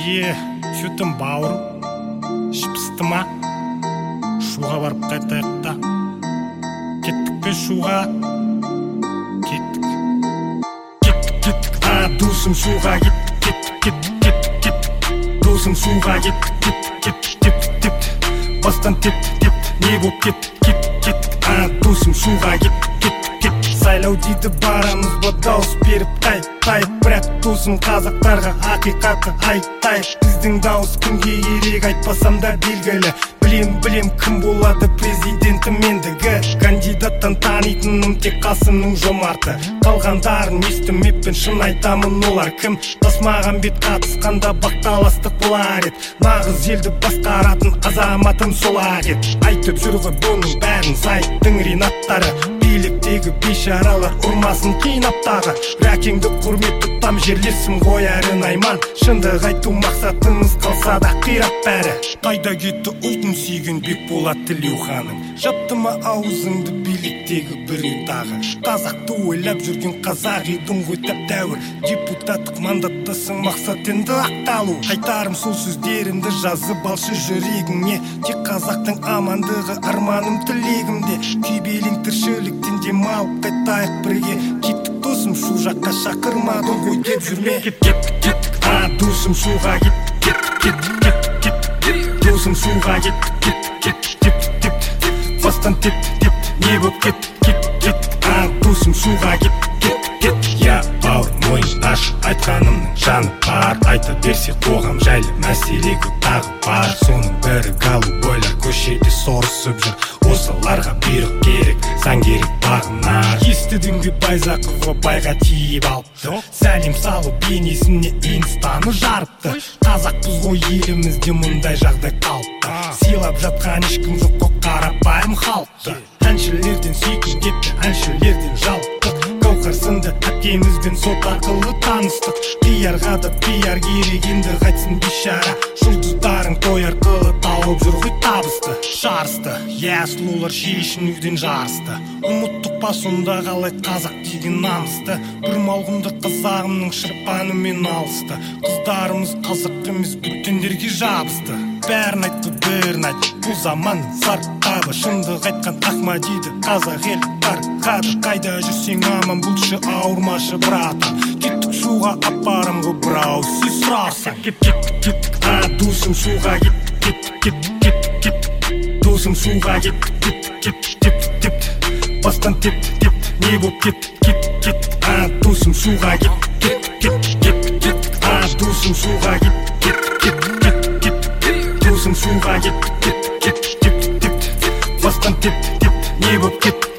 Че там, бауырым? Іш пысты ма? Шуға барып қайтайық та. Кеттік пе шуға? Кеттік. Досым шуға кеттік. Досым шуға кеттік. Бастан тепті. Не боп кеттік. Досым шуға кеттік. Сайлау дейді барамыз ба дауыс беріп тайып. Бірақ досым қазақтарға ақиқаты айтайық. Біздің дауыс кімге керек айтпасам да белгілі. Білем кім болады президентім ендігі. Кандидаттан танитыным тек Қасымның Жомарты. Қалғандарын естімеппін, шын айтамын олар кім. Тасмағамбет қатысқанда бақталастық болар ед. Нағыз елді басқаратын азаматым солар ед. Айтып жүр ғой бұның бәрін сайттың ринаттары. Биліктегі бейшаралар ұрмасын қинаптағы. Рәкеңді құрмет тұтам жерлесім қоярын айман. Шындық айту мақсатыңыз қалса да қирап бәрі. Қайда кетті ұлтын сүйген Бекболат Тілеуханың? Жапты ма аузыңды биліктегі біреу тағы? Қазақты ойлап жүрген қазақ едің ғой тәп-тәуір. Депутаттық мандаттасың, мақсат енді ақталу. Айтарым сол сөздерімді жазып алшы жүрегіңе. Тек қазақтың амандығы арманым тілегімде. Күйбелең тіршіліктен демалып қайтайық бірге. Кеттік досым шу жаққа шақырмадың ғой деп жүрме. Кеттік, досым шуға кеттік. Досым шуға кеттік. Бастан тепті. Не боп кеттік. Досым шуға кеттік. Я бауыр мойын аш, айтқанымның жаны бар. Айта берсе қоғам жайлы мәселе көп тағы бар. Соның бірі голубойлар көшеде сорысып жүр. Осыларға бұйрық керек, заң керек бағына. Естідің бе Байзақова байға тиіп алыпты. Сәлем салу бейнесіне инстаны жарыпты. Қазақпыз ғой елімізде мұндай жағдай қалыпты. Сыйлап жатқан ешкім жоқ қой қарапайым халықты. Әншілерден сүйкім кетті, әншілерден жалықтық. Қауқарсынды әпкемізбен сот арқылы таныстық. Пиарға да пиар керек, енді қайтсын бейшара. Жұлдыздарың той арқылы тауып жүр ғой табысты. Жарысты, сұлулар шешінуден жарысты. Ұмыттық па сонда қалай қазақ деген намысты. Бір малғымды қазағымның шырпанымен алысты. Қыздарымыз қазақ емес бүтіндерге жабысты. Бәрін айтты бірін айт, бұл заман сарқады. Шындық айтқан Ахмадиді қазақ ел тарқады. Қайда жүрсең аман бұлшы, ауырмашы братан. Кеттік шуға апарым ғой бірау сіз сұрасаң. Кеттік, досым шуға кеттік. Досым шуға кеттік. Бастан тепті. Не боп кеттік. Досым шуға кеттік. Досым шуға кеттік. Досым шуға кеттік. Бастан тепті. Не боп кеттік.